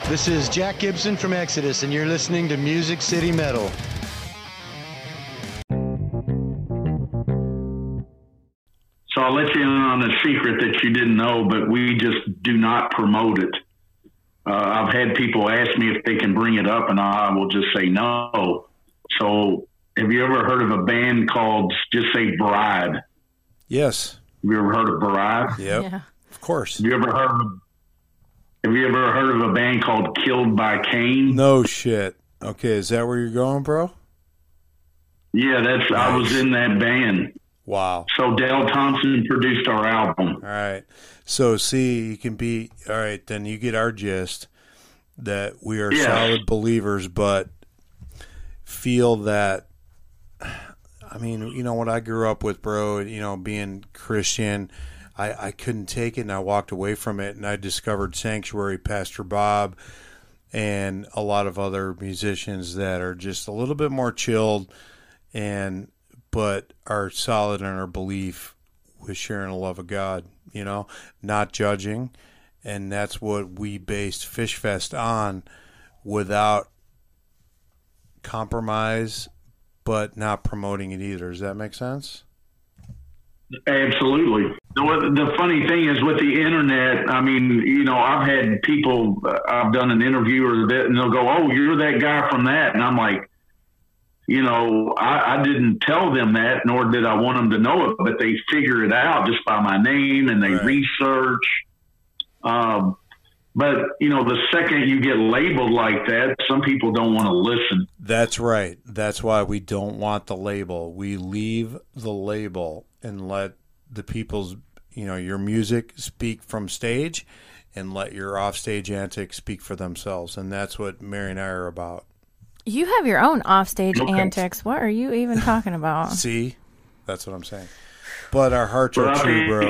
This is Jack Gibson from Exodus, and you're listening to Music City Metal. So I'll let you in on a secret that you didn't know, but we just do not promote it. I've had people ask me if they can bring it up, and I will just say no. So have you ever heard of a band called, just say Bride? Yes. Have you ever heard of Bride? Yep. Yeah. Of course. Have you ever heard of a band called Killed by Cain? No shit. Okay, is that where you're going, bro? Yeah, nice. I was in that band. Wow. So Dale Thompson produced our album. All right. So see, you can be, all right, then you get our gist that we are solid believers, but feel that, I mean, you know what I grew up with, bro, you know, being Christian, I couldn't take it, and I walked away from it, and I discovered Sanctuary, Pastor Bob, and a lot of other musicians that are just a little bit more chilled, but are solid in our belief with sharing the love of God, you know, not judging, and that's what we based Fish Fest on, without compromise, but not promoting it either. Does that make sense? Absolutely. The funny thing is with the internet, I mean, you know, I've had people, I've done an interview or that, and they'll go, "Oh, you're that guy from that." And I'm like, you know, I didn't tell them that, nor did I want them to know it, but they figure it out just by my name, and they research. But, you know, the second you get labeled like that, some people don't want to listen. That's right. That's why we don't want the label. We leave the label and let the people's, you know, your music speak from stage, and let your offstage antics speak for themselves. And that's what Mary and I are about. You have your own offstage antics. What are you even talking about? See? That's what I'm saying. But our hearts are true, bro.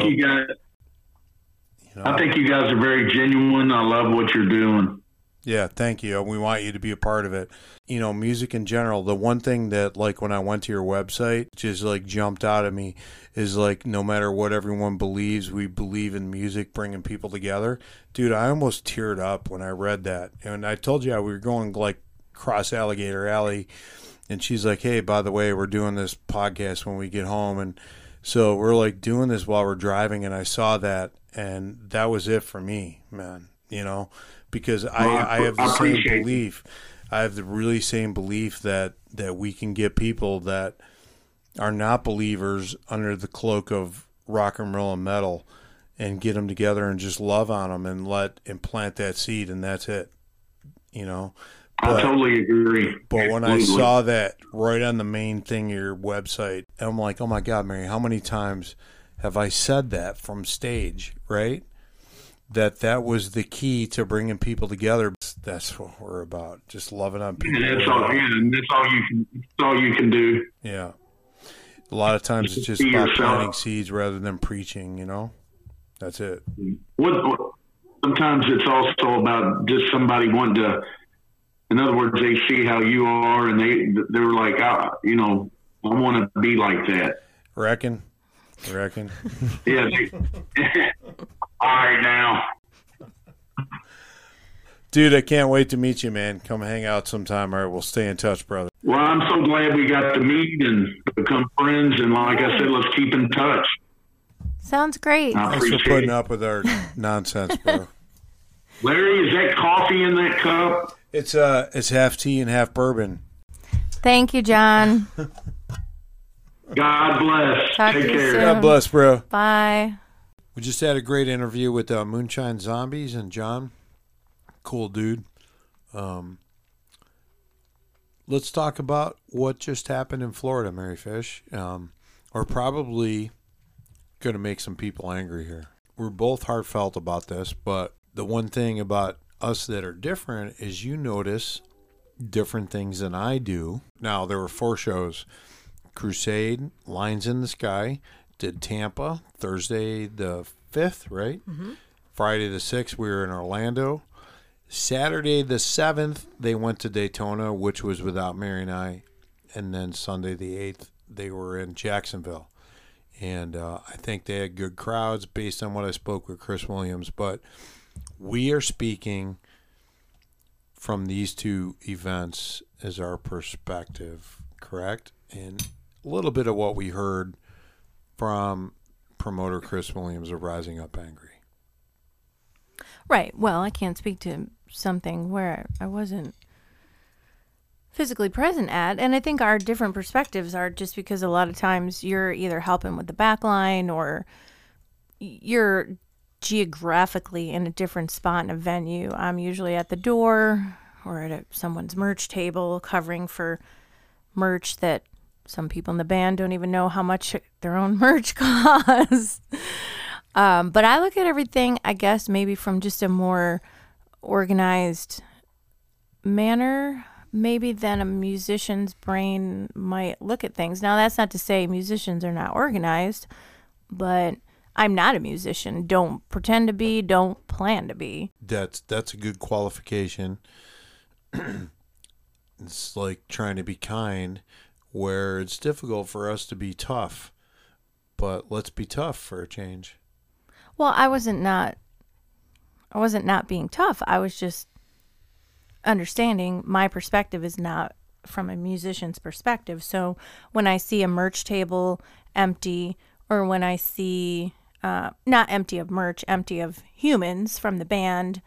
I think you guys are very genuine. I love what you're doing. Yeah, thank you. We want you to be a part of it. You know, music in general, the one thing that, like, when I went to your website, just, like, jumped out at me is, like, no matter what everyone believes, we believe in music bringing people together. Dude, I almost teared up when I read that. And I told you we were going, like, cross Alligator Alley, and she's like, "Hey, by the way, we're doing this podcast when we get home." And so we're, like, doing this while we're driving, and I saw that, and that was it for me, man, you know, because I have the same belief. I have the really same belief that we can get people that are not believers under the cloak of rock and roll and metal, and get them together and just love on them and plant that seed, and that's it, you know. I totally agree. But when I saw that right on the main thing of your website, I'm like, oh my God, Mary, how many times have I said that from stage, right? That was the key to bringing people together. That's what we're about, just loving on people. Yeah, that's all you can do. Yeah. A lot of times it's just about planting seeds rather than preaching, you know? That's it. Sometimes it's also about just somebody wanting to, in other words, they see how you are, and they're like, you know, I want to be like that. Reckon? Yeah. All right, now. Dude, I can't wait to meet you, man. Come hang out sometime. All right, we'll stay in touch, brother. Well, I'm so glad we got to meet and become friends, and like I said, let's keep in touch. Sounds great. Thanks for putting up with our nonsense, bro. Larry, is that coffee in that cup? It's half tea and half bourbon. Thank you, John. God bless. Take care. Soon. God bless, bro. Bye. We just had a great interview with Moonshine Zombies and John. Cool dude. Let's talk about what just happened in Florida, Mary Fish. We're probably going to make some people angry here. We're both heartfelt about this, but the one thing about us that are different is you notice different things than I do. Now, there were 4 shows. Crusade, Lines in the Sky, did Tampa, Thursday the 5th, right? Mm-hmm. Friday the 6th, we were in Orlando. Saturday the 7th, they went to Daytona, which was without Mary and I. And then Sunday the 8th, they were in Jacksonville. And I think they had good crowds based on what I spoke with Chris Williams. But we are speaking from these two events as our perspective, correct? And a little bit of what we heard from promoter Chris Williams of Rising Up Angry. Right. Well, I can't speak to something where I wasn't physically present at. And I think our different perspectives are just because a lot of times you're either helping with the back line or you're geographically in a different spot in a venue. I'm usually at the door or at someone's merch table covering for merch that some people in the band don't even know how much their own merch costs. But I look at everything, I guess, maybe from just a more organized manner, maybe than a musician's brain might look at things. Now, that's not to say musicians are not organized, but I'm not a musician. Don't pretend to be, don't plan to be. That's a good qualification. It's like trying to be kind, where it's difficult for us to be tough, but let's be tough for a change. Well, I wasn't not being tough. I was just understanding my perspective is not from a musician's perspective. So when I see a merch table empty, or when I see not empty of merch, empty of humans from the band,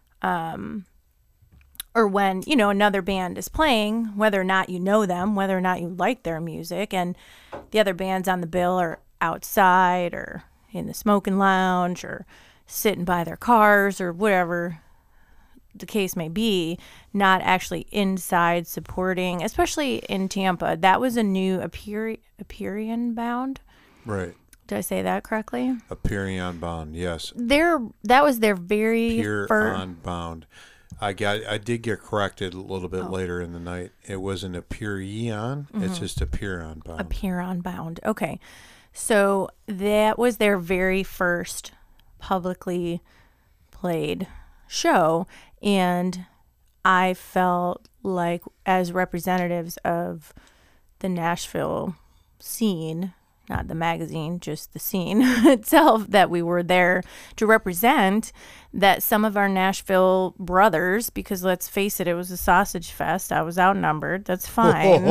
or when, you know, another band is playing, whether or not you know them, whether or not you like their music, and the other bands on the bill are outside or in the smoking lounge or sitting by their cars or whatever the case may be, not actually inside supporting, especially in Tampa. That was a new Aperion Bound. Right. Did I say that correctly? Aperion Bound, yes. That was their very Aperion Bound. I did get corrected a little bit later in the night. It wasn't Aperion. Mm-hmm. It's just Aperion Bound. Aperion Bound. Okay. So that was their very first publicly played show. And I felt like, as representatives of the Nashville scene, not the magazine, just the scene itself, that we were there to represent, that some of our Nashville brothers, because let's face it, it was a sausage fest. I was outnumbered. That's fine.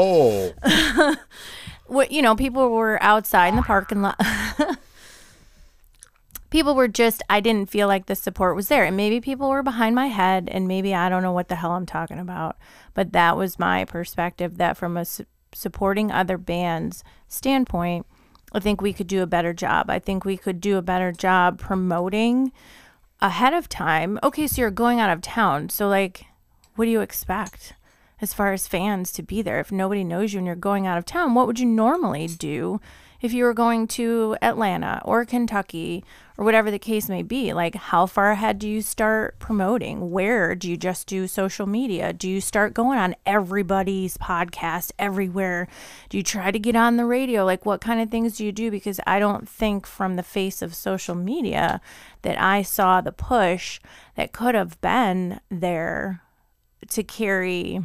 What, you know, people were outside in the parking lot. People were just, I didn't feel like the support was there. And maybe people were behind my head, and maybe I don't know what the hell I'm talking about. But that was my perspective, that from a supporting other bands standpoint, I think we could do a better job. I think we could do a better job promoting ahead of time. Okay, so you're going out of town. So, like, what do you expect as far as fans to be there? If nobody knows you and you're going out of town, what would you normally do if you were going to Atlanta or Kentucky or whatever the case may be? Like, how far ahead do you start promoting? Where do you just do social media? Do you start going on everybody's podcast everywhere? Do you try to get on the radio? Like, what kind of things do you do? Because I don't think from the face of social media that I saw the push that could have been there to carry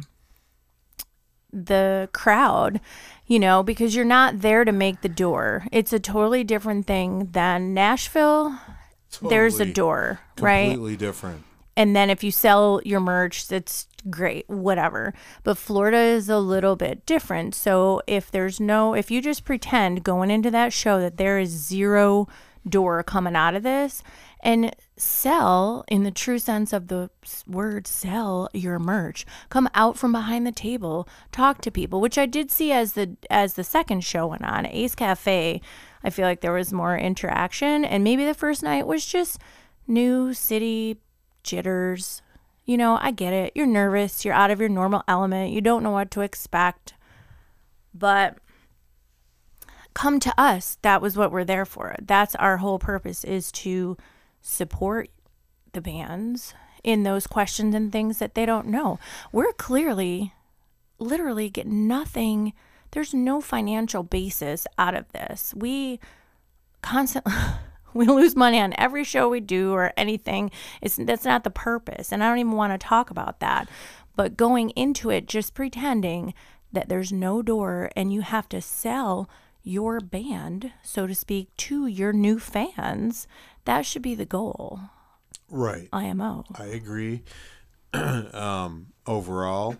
the crowd, you know, because you're not there to make the door. It's a totally different thing than Nashville. There's a door, right? Completely different. And then if you sell your merch, that's great, whatever. But Florida is a little bit different. So if you just pretend going into that show that there is zero door coming out of this, and sell, in the true sense of the word, sell your merch, come out from behind the table, talk to people, which I did see as the second show went on. Ace Cafe, I feel like there was more interaction, and maybe the first night was just new city jitters. You know, I get it. You're nervous. You're out of your normal element. You don't know what to expect. But come to us. That was what we're there for. That's our whole purpose, is to support the bands in those questions and things that they don't know. We're clearly, literally get nothing. There's no financial basis out of this. We constantly, we lose money on every show we do or anything. That's not the purpose. And I don't even want to talk about that. But going into it, just pretending that there's no door and you have to sell your band, so to speak, to your new fans, that should be the goal. Right. IMO. I agree. overall.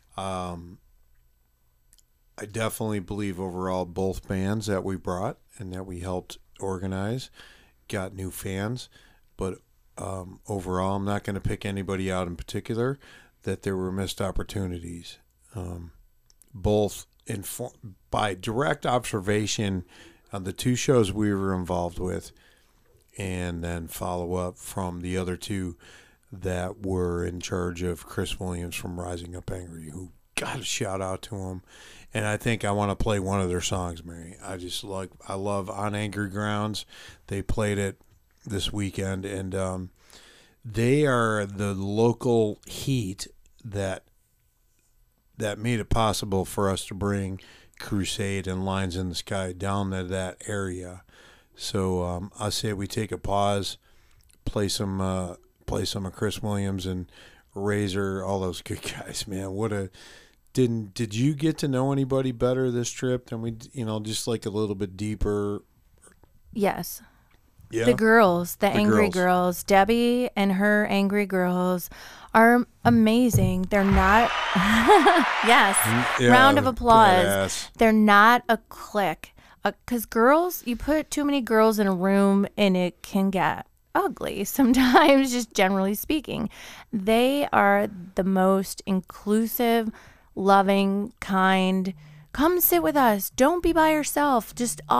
I definitely believe overall both bands that we brought and that we helped organize got new fans. But overall, I'm not going to pick anybody out in particular, that there were missed opportunities. Both by direct observation on the two shows we were involved with, and then follow up from the other two that were in charge of Chris Williams from Rising Up Angry, who got a shout out to him. And I think I want to play one of their songs, Mary. I love On Angry Grounds. They played it this weekend, and they are the local heat that made it possible for us to bring Crusade and Lines in the Sky down to that area. So I say we take a pause, play some of Chris Williams and Razor, all those good guys, man. Did you get to know anybody better this trip than we, just like a little bit deeper? Yes. Yeah. The girls, the angry girls, Debbie and her angry girls are amazing. They're not, yes, Yeah, round of applause. badass. They're not a clique. Because girls, you put too many girls in a room and it can get ugly sometimes, just generally speaking. They are the most inclusive, loving, kind. Come sit with us. Don't be by yourself.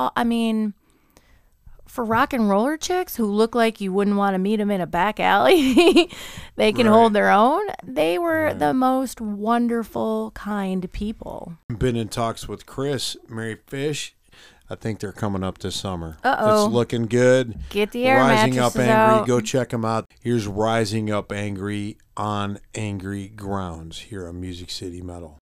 For rock and roller chicks who look like you wouldn't want to meet them in a back alley, they can hold their own. They were the most wonderful, kind people. Been in talks with Chris, Mary Fish. I think they're coming up this summer. Uh-oh. It's looking good. Get the air Rising Up mattresses Angry. out. Go check them out. Here's Rising Up Angry on Angry Grounds here on Music City Metal.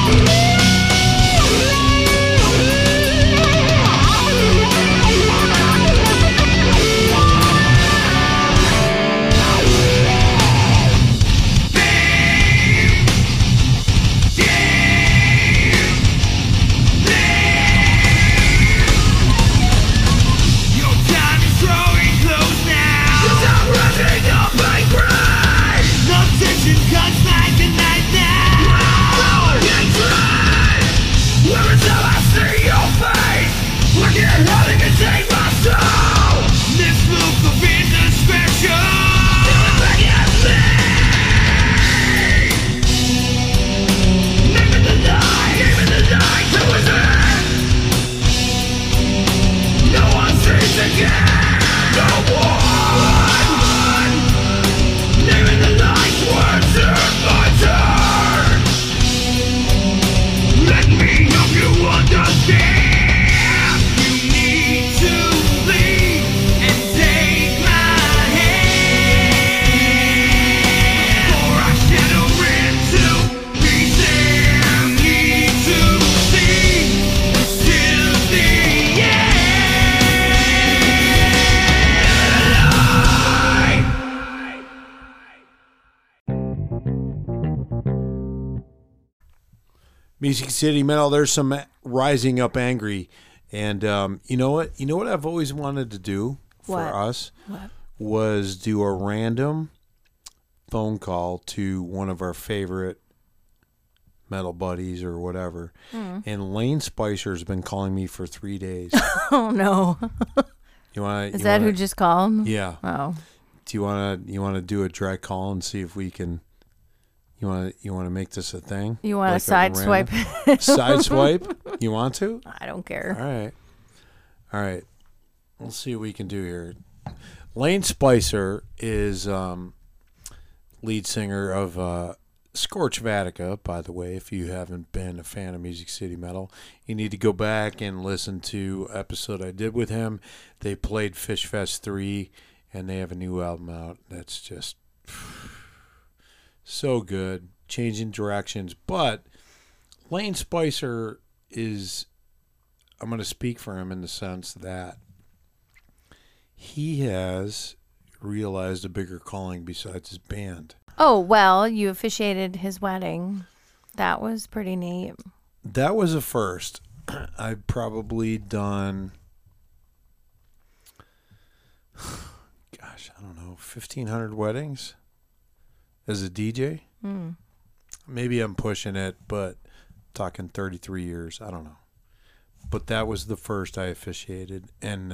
Music City Metal, there's some Rising Up Angry. And you know what? You know what I've always wanted to do for us? What? Was do a random phone call to one of our favorite metal buddies or whatever. And Lane Spicer's been calling me for 3 days. Oh, no. Is that who just called? Yeah. Oh. Do you want to do a direct call and see if we can? You want to make this a thing? You want to like sideswipe? Side swipe? You want to? I don't care. All right. We'll see what we can do here. Lane Spicer is lead singer of Scorch Vatica, by the way. If you haven't been a fan of Music City Metal, you need to go back and listen to episode I did with him. They played Fish Fest 3, and they have a new album out that's just so good, changing directions. But Lane Spicer is, I'm going to speak for him in the sense that he has realized a bigger calling besides his band. Oh, well, you officiated his wedding. That was pretty neat. That was a first. I've probably done, gosh, I don't know, 1,500 weddings as a DJ. Maybe I'm pushing it, but talking 33 years. I don't know. But that was the first I officiated, and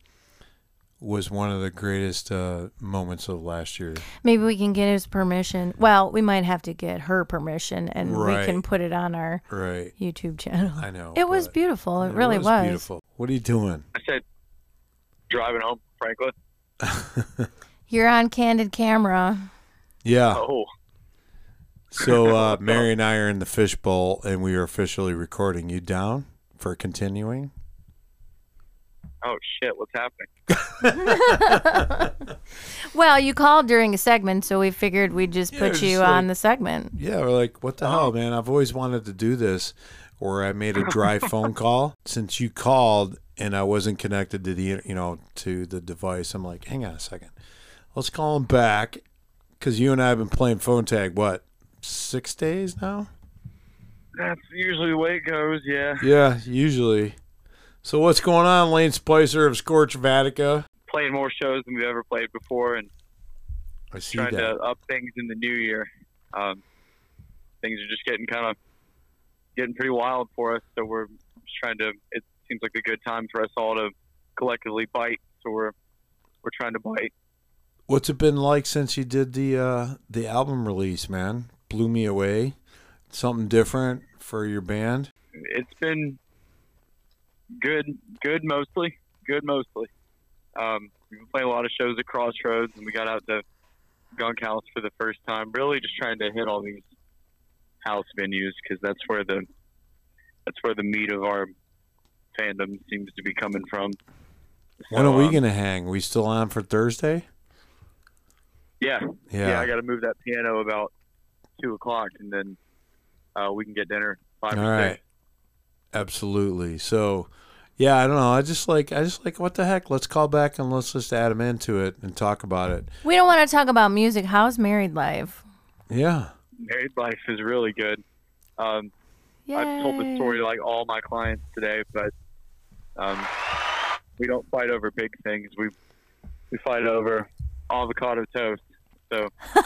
was one of the greatest moments of last year. Maybe we can get his permission. Well, we might have to get her permission, and we can put it on our YouTube channel. I know. It was beautiful. It really was. Beautiful. What are you doing? I said driving home, Franklin. You're on candid camera. Yeah. Oh. So Mary and I are in the fishbowl, and we are officially recording. You down for continuing? Oh, shit, what's happening? Well, you called during a segment, so we figured we'd just put you on the segment. Yeah, we're like, what the hell, man? I've always wanted to do this, where I made a dry phone call. Since you called and I wasn't connected to the, to the device, I'm like, hang on a second. Let's call him back, because you and I have been playing phone tag, 6 days now? That's usually the way it goes, yeah. Yeah, usually. So what's going on, Lane Spicer of Scorch Vatica? Playing more shows than we've ever played before, and I see trying that. to up things in the new year. Things are just getting pretty wild for us, so we're just trying to. It seems like a good time for us all to collectively bite. So we're trying to bite. What's it been like since you did the album release, man? Blew me away. Something different for your band? It's been good mostly. We've been playing a lot of shows at Crossroads, and we got out to Gunk House for the first time. Really, just trying to hit all these house venues, because that's where the meat of our fandom seems to be coming from. When are we gonna hang? We still on for Thursday? Yeah. I got to move that piano about 2:00, and then we can get dinner 5 All or right. 6. Absolutely. So, yeah, I don't know. I just like what the heck? Let's call back and let's just add them into it and talk about it. We don't want to talk about music. How's married life? Yeah. Married life is really good. I've told the story to like all my clients today, but we don't fight over big things. We fight over avocado toast. So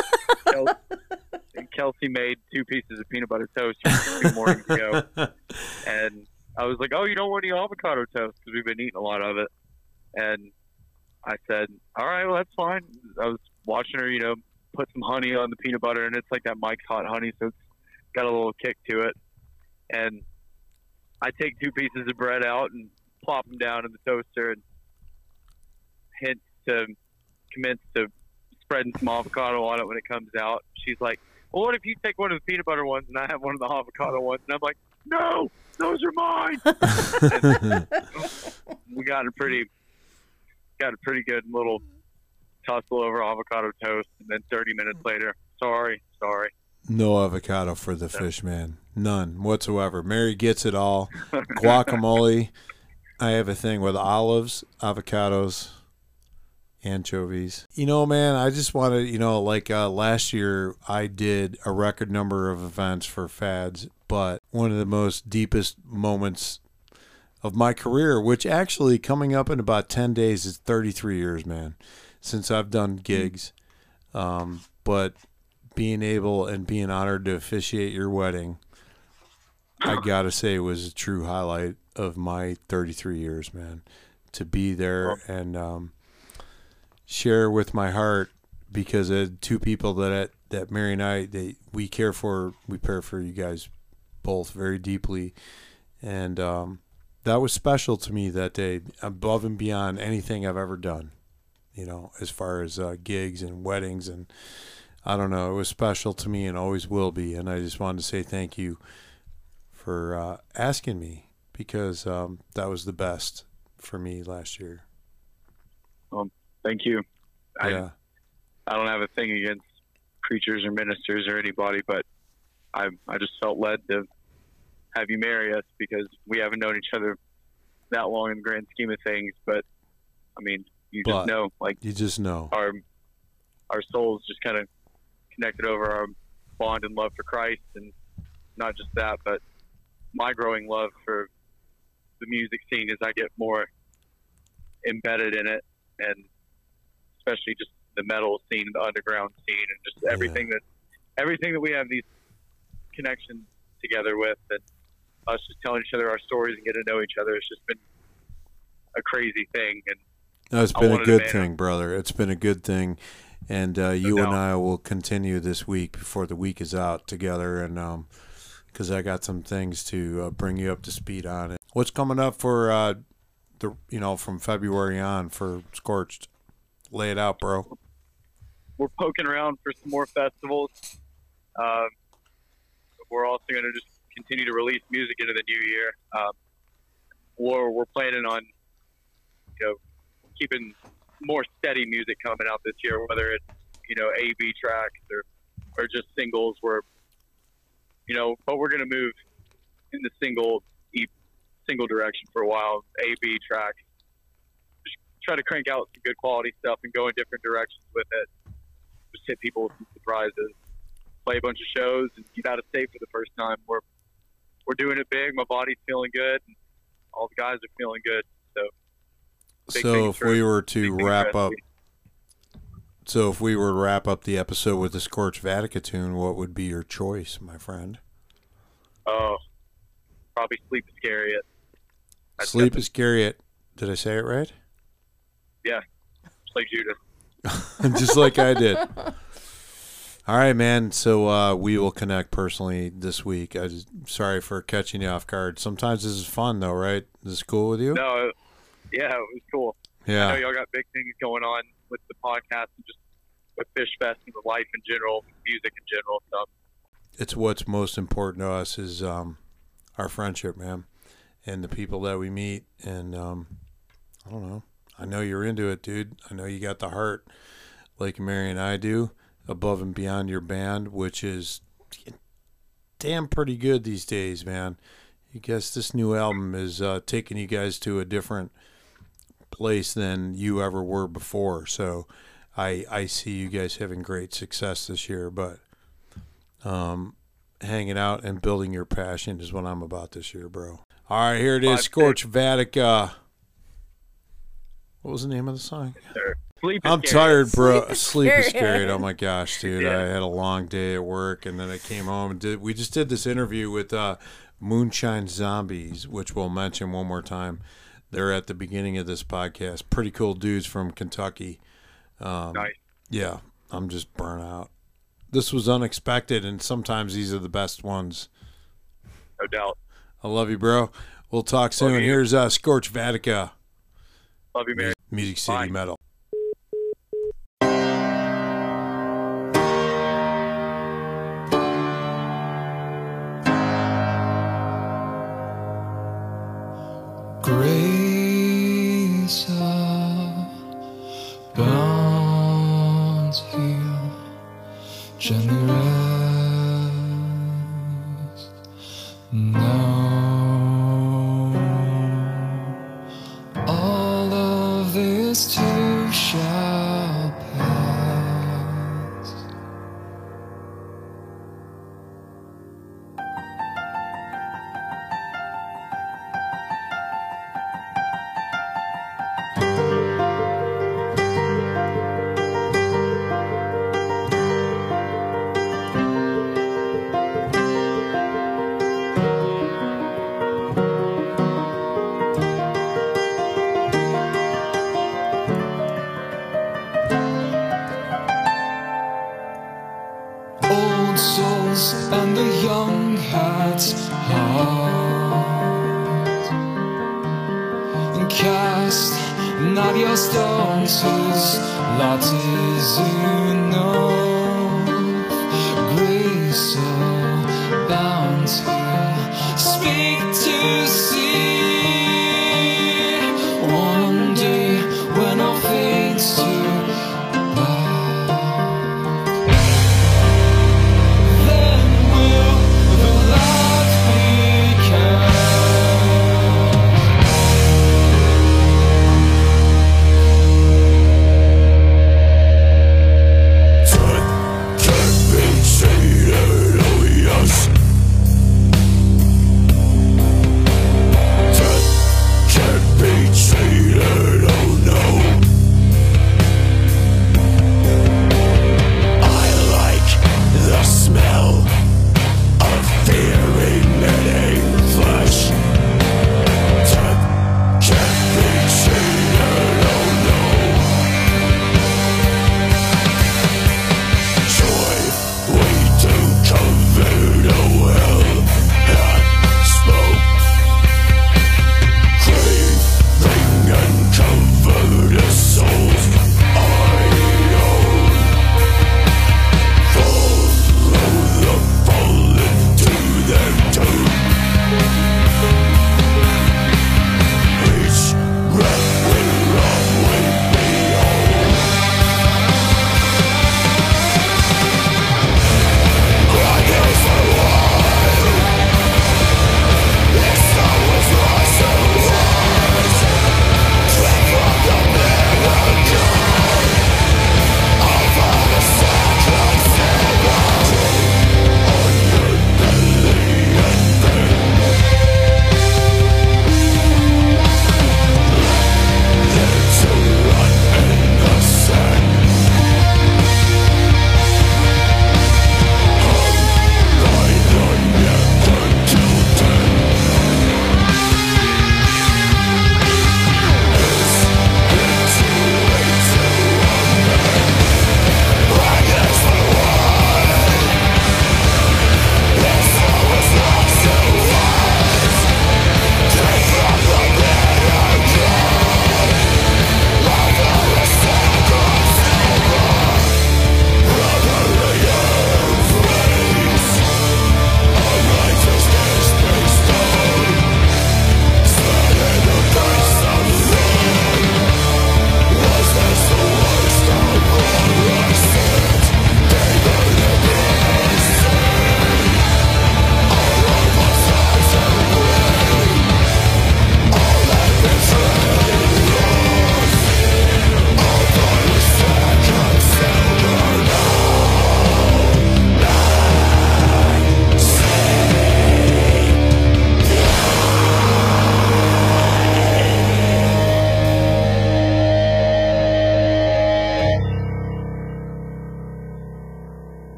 Kelsey made 2 pieces of peanut butter toast 2 mornings ago, and I was like, "Oh, you don't want any avocado toast?" Because we've been eating a lot of it. And I said, "All right, well that's fine." I was watching her, put some honey on the peanut butter, and it's like that Mike's Hot Honey, so it's got a little kick to it. And I take 2 pieces of bread out and plop them down in the toaster and commence to spreading some avocado on it when it comes out. She's like, "Well, what if you take one of the peanut butter ones and I have one of the avocado ones?" And I'm like, "No, those are mine." We got a pretty good little tussle over avocado toast, and then 30 minutes later, sorry. No avocado for the fish man. None whatsoever. Mary gets it all. Guacamole. I have a thing with olives, avocados, anchovies. Man, I just wanted, last year I did a record number of events for Fads, but one of the most deepest moments of my career, which actually coming up in about 10 days is 33 years, man, since I've done gigs. But being able and being honored to officiate your wedding, I got to say, was a true highlight of my 33 years, man, to be there and share with my heart, because 2 people that Mary and I, we care for you guys both very deeply. And that was special to me that day, above and beyond anything I've ever done, as far as gigs and weddings. And I don't know, it was special to me and always will be. And I just wanted to say thank you for asking me, because that was the best for me last year. Thank you. Yeah. I don't have a thing against preachers or ministers or anybody, but I just felt led to have you marry us, because we haven't known each other that long in the grand scheme of things. But I mean, you just know our souls just kind of connected over our bond and love for Christ. And not just that, but my growing love for the music scene as I get more embedded in it, and especially just the metal scene, the underground scene, and just everything that we have these connections together with, and us just telling each other our stories and getting to know each other. It's just been a crazy thing. And no, it's been a good thing, brother. It's been a good thing. And you and I will continue this week before the week is out together, and because I got some things to bring you up to speed on it. What's coming up for from February on for Scorched? Lay it out, bro. We're poking around for some more festivals. We're also going to just continue to release music into the new year. We're planning on, keeping more steady music coming out this year, whether it's, A/B tracks or just singles. But we're going to move in the single direction for a while. A/B tracks. Just try to crank out some good quality stuff and go in different directions with it. Just hit people with some surprises. Play a bunch of shows and get out of state for the first time. We're doing it big. My body's feeling good, and all the guys are feeling good. So if we were to wrap up the episode with the Scorched Vatican, what would be your choice, my friend? Oh, probably Sleep Iscariot. Sleep Iscariot. Did I say it right? Yeah, just like Judas. Just like I did. All right, man. So we will connect personally this week. Sorry for catching you off guard. Sometimes this is fun, though, right? Is this cool with you? No, yeah, it was cool. Yeah. I know y'all got big things going on with the podcast and just with Fish Fest and with life in general, music in general. So it's what's most important to us is our friendship, man, and the people that we meet. And I don't know. I know you're into it, dude. I know you got the heart like Mary and I do, above and beyond your band, which is damn pretty good these days, man. I guess this new album is taking you guys to a different place than you ever were before. So I see you guys having great success this year, but hanging out and building your passion is what I'm about this year, bro. All right, here it is, Scorch Vatica. What was the name of the song? I'm tired, bro. Sleep is scary. Oh my gosh, dude. Yeah. I had a long day at work, and then I came home and we just did this interview with Moonshine Zombies, which we'll mention one more time. They're at the beginning of this podcast. Pretty cool dudes from Kentucky. Nice. Yeah, I'm just burnt out. This was unexpected, and sometimes these are the best ones. No doubt. I love you, bro. We'll talk soon. Here's Scorch Vatica. Love you, man. Music City Bye. Metal. Grace abounds here, generous now. All of this too shall pass. Old souls and the young hearts heart, and cast not your stones, whose lot is enough. Grace abounds here. Speak to see one day when all fades to black. Then will the light be cast.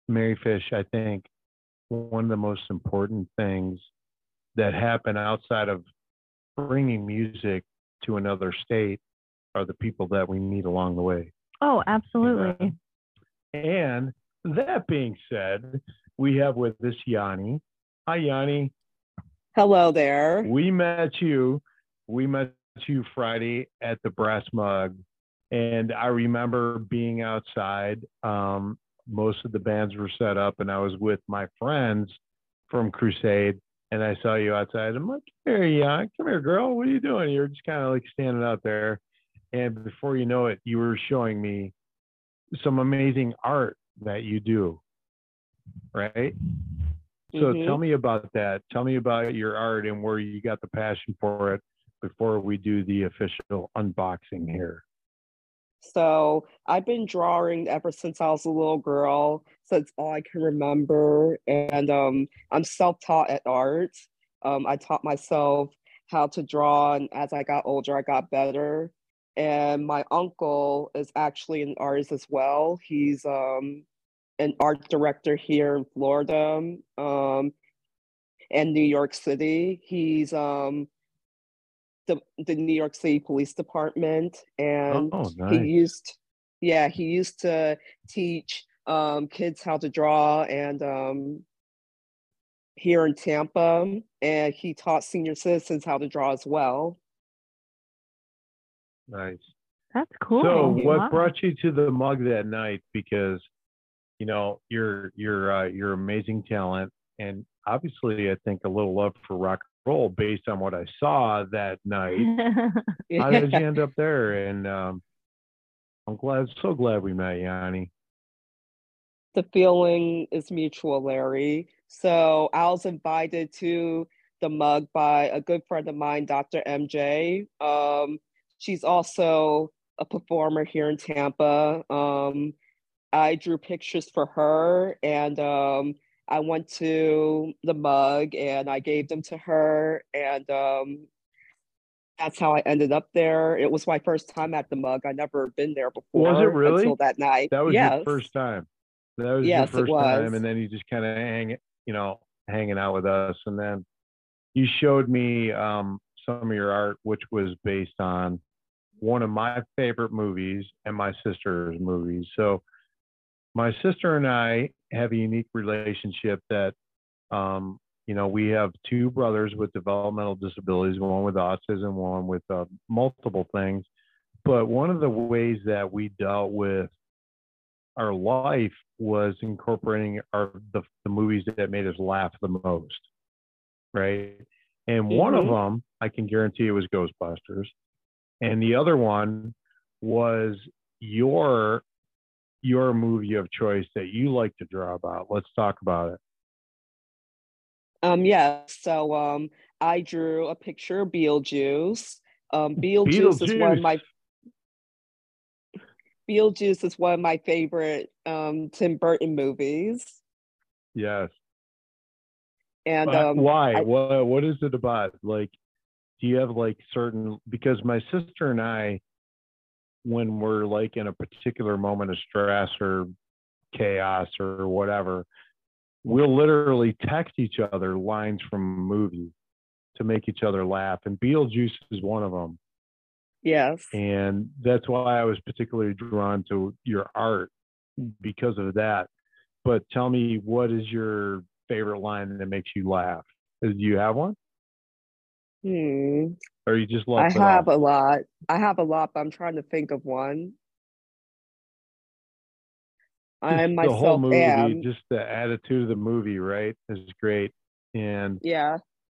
Mary Fish, I think one of the most important things that happen outside of bringing music to another state are the people that we meet along the way. Oh, absolutely. And that being said, we have with us Yanni. Hi, Yanni. Hello there. We met you Friday at the Brass Mug, and I remember being outside. Most of the bands were set up, and I was with my friends from Crusade, and I saw you outside. I'm like, "Here, Yanni, come here, girl. What are you doing?" You were just kind of like standing out there, and before you know it, you were showing me some amazing art that you do, right? So tell me about that. Tell me about your art and where you got the passion for it before we do the official unboxing here. So I've been drawing ever since I was a little girl. So it's all I can remember. And I'm self-taught at art. I taught myself how to draw, and as I got older, I got better. And my uncle is actually an artist as well. He's an art director here in Florida and New York City. He's the New York City Police Department, and nice. he used to teach kids how to draw, and here in Tampa, and he taught senior citizens how to draw as well. Nice. That's cool. So what Wow. brought you to the mug that night? Because you know you're amazing talent, and obviously I think a little love for rock and roll based on what I saw that night. How did you end up there? And I'm so glad we met, Yanni. The feeling is mutual, Larry. So I was invited to the mug by a good friend of mine, Dr. MJ. She's also a performer here in Tampa. I drew pictures for her, and I went to the mug and I gave them to her, and that's how I ended up there. It was my first time at the mug. I'd never been there before. Was it really? Until that night. That was Yes. your first time. That was Yes, your it first time, was. and then you just kind of hanging out with us, and then you showed me some of your art, which was based on one of my favorite movies and my sister's movies. So my sister and I have a unique relationship that, we have two brothers with developmental disabilities, one with autism, one with multiple things. But one of the ways that we dealt with our life was incorporating the movies that made us laugh the most, right? And one of them, I can guarantee it was Ghostbusters. And the other one was your movie of choice that you like to draw about. Let's talk about it. Yeah. So I drew a picture of Beetlejuice. Beetlejuice is one of my favorite Tim Burton movies. Yes. And why? What is it about? Like, do you have like certain? Because my sister and I, when we're like in a particular moment of stress or chaos or whatever, we'll literally text each other lines from a movie to make each other laugh. And Beetlejuice is one of them. Yes. And that's why I was particularly drawn to your art because of that. But tell me, what is your favorite line that makes you laugh? Do you have one? Or you just love I it have all? a lot. I have a lot, but I'm trying to think of one. I The whole myself movie, am. just the attitude of the movie, right, is great. And Yeah.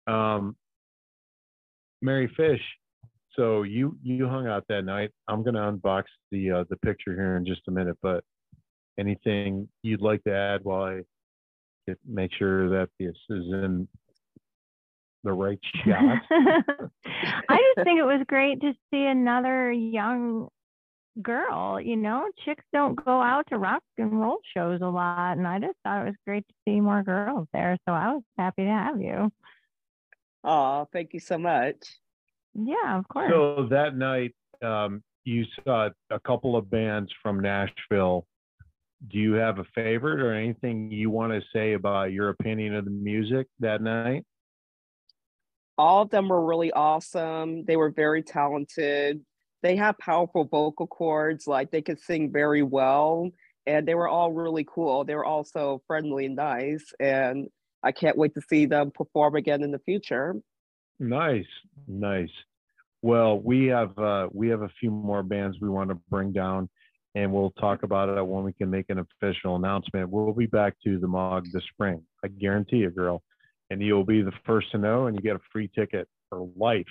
Mary Fish, so you hung out that night. I'm gonna unbox the picture here in just a minute, but anything you'd like to add while I make sure that this is in the right shot? I just think it was great to see another young girl. Chicks don't go out to rock and roll shows a lot, and I just thought it was great to see more girls there. So I was happy to have you. Oh, thank you so much. Yeah, of course. So that night, you saw a couple of bands from Nashville do you have a favorite or anything you want to say about your opinion of the music that night? All of them were really awesome. They were very talented. They have powerful vocal cords, like they could sing very well, and they were all really cool. They were also friendly and nice, and I can't wait to see them perform again in the future. Nice, nice. Well, we have a few more bands we want to bring down, and we'll talk about it when we can make an official announcement. We'll be back to the Mog this spring. I guarantee you, girl. And you'll be the first to know, and you get a free ticket for life.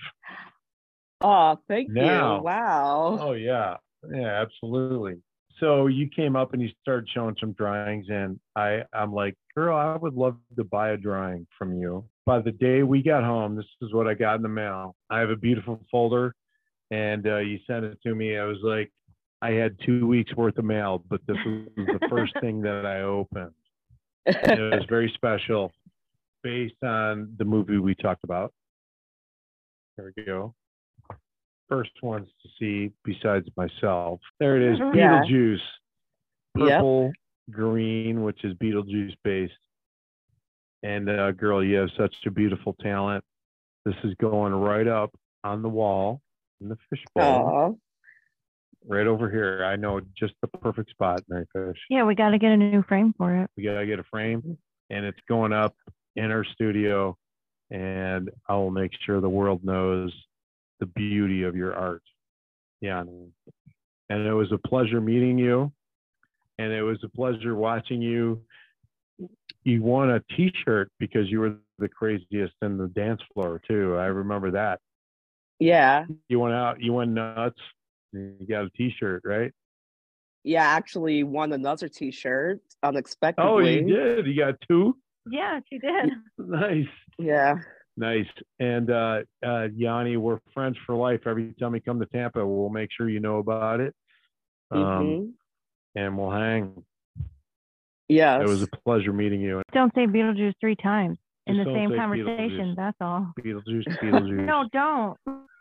Oh, thank Now, you. Wow. oh yeah, yeah, absolutely. So you came up and you started showing some drawings, and I'm like, girl, I would love to buy a drawing from you. By the day we got home, this is what I got in the mail. I have a beautiful folder, and you sent it to me. I was like, I had 2 weeks worth of mail, but this was the first thing that I opened. And it was very special, based on the movie we talked about. There we go. First ones to see besides myself. There it is, Yeah. Beetlejuice. Yep. Purple, green, which is Beetlejuice based. And girl, you have such a beautiful talent. This is going right up on the wall in the fishbowl. Aw. Right over here. I know just the perfect spot, Mary Fish. Yeah, we got to get a new frame for it. We gotta get a frame, and it's going up in our studio, and I will make sure the world knows the beauty of your art. Yeah. And it was a pleasure meeting you, and it was a pleasure watching you. You won a t-shirt because you were the craziest in the dance floor too. I remember that. Yeah. You went out, you went nuts, and you got a t-shirt, right? Yeah, I actually won another t-shirt unexpectedly. Oh, you did. You got two? Yeah, she did. Nice. Yeah. Nice. And Yanni, we're friends for life. Every time we come to Tampa, we'll make sure you know about it. And we'll hang. Yes. It was a pleasure meeting you. Don't say Beetlejuice 3 times in Just the don't same say conversation. Beetlejuice. That's all. Beetlejuice, Beetlejuice. No, don't.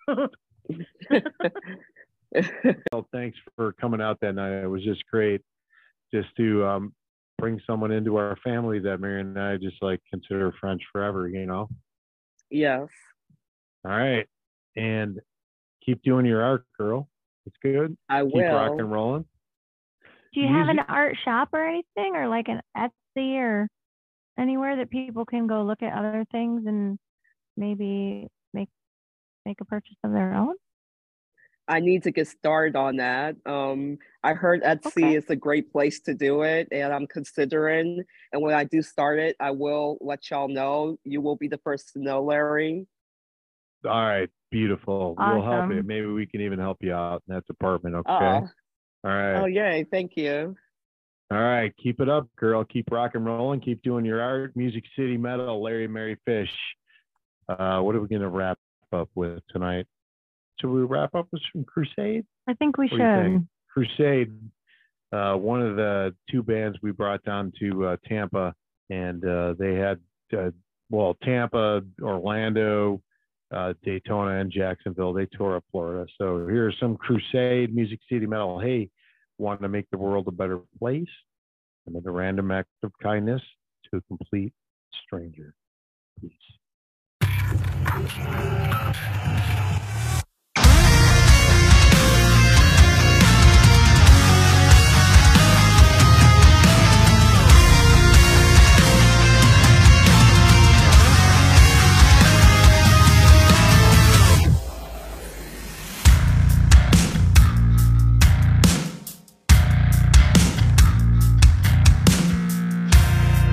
Well, thanks for coming out that night. It was just great just to bring someone into our family that Mary and I just like consider friends forever, you know? Yes. All right. And keep doing your art, girl. It's good. I Keep will. rock and rolling. Do you have an art shop or anything, or like an Etsy or anywhere that people can go look at other things and maybe make a purchase of their own? I need to get started on that. I heard Etsy is a great place to do it, and I'm considering. And when I do start it, I will let y'all know. You will be the first to know, Larry. All right. Beautiful. We'll help you. Awesome. Maybe we can even help you out in that department. Okay. Aw. All right. Oh, yay. Thank you. All right. Keep it up, girl. Keep rock and rolling. Keep doing your art. Music City Metal, Larry Mary Fish. What are we going to wrap up with tonight? Should we wrap up with some Crusade? I think we What do you should. think? Crusade, one of the two bands we brought down to Tampa, and they had, Tampa, Orlando, Daytona, and Jacksonville. They tore up Florida. So here's some Crusade, Music City Metal. Hey, want to make the world a better place? Commit a random act of kindness to a complete stranger. Peace.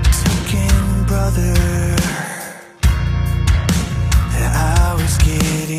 Brother, I was getting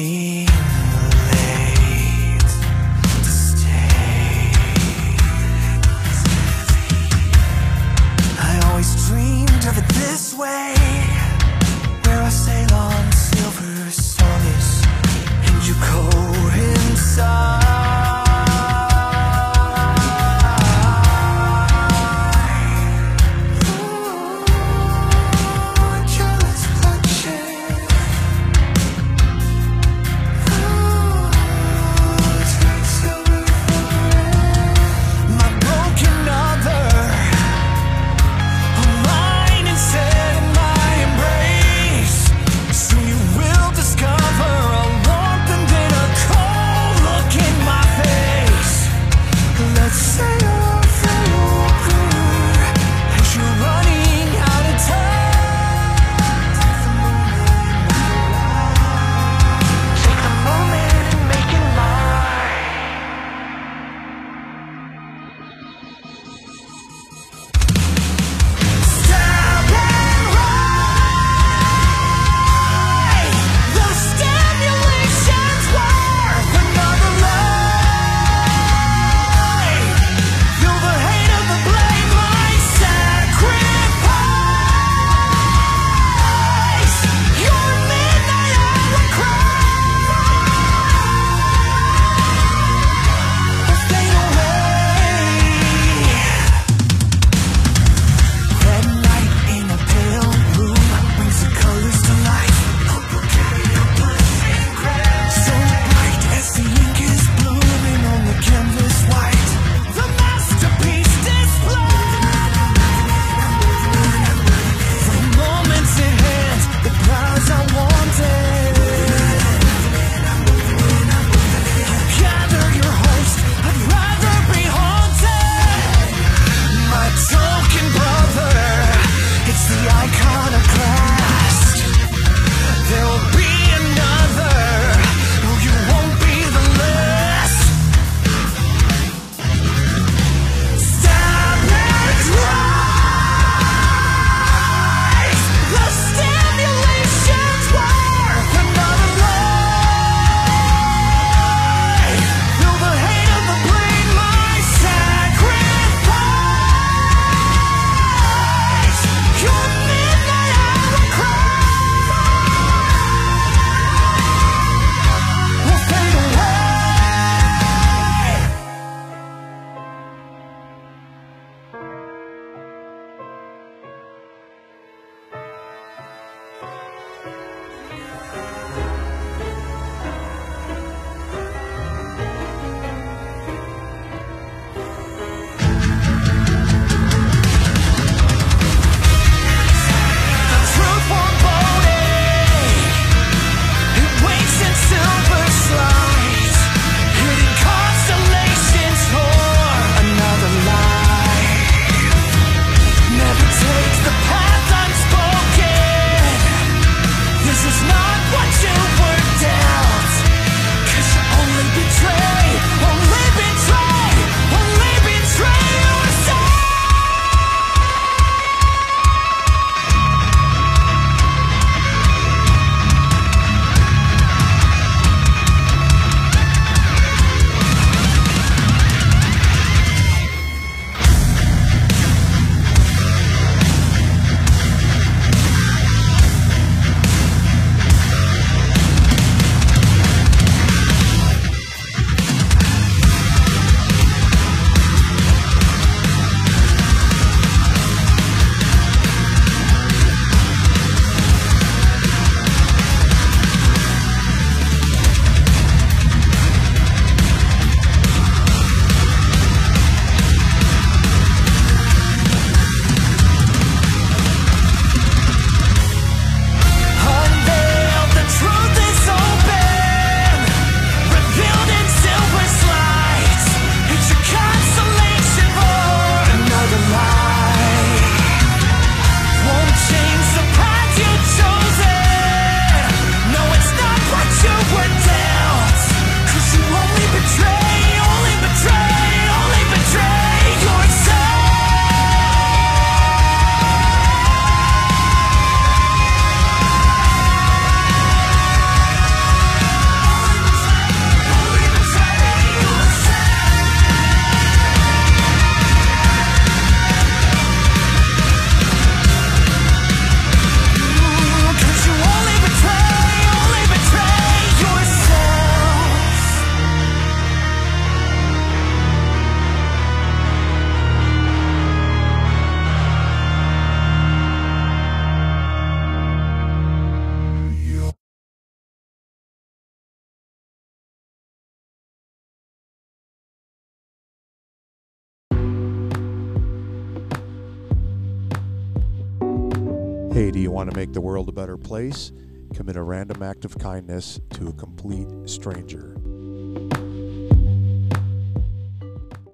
Hey, do you want to make the world a better place? Commit a random act of kindness to a complete stranger.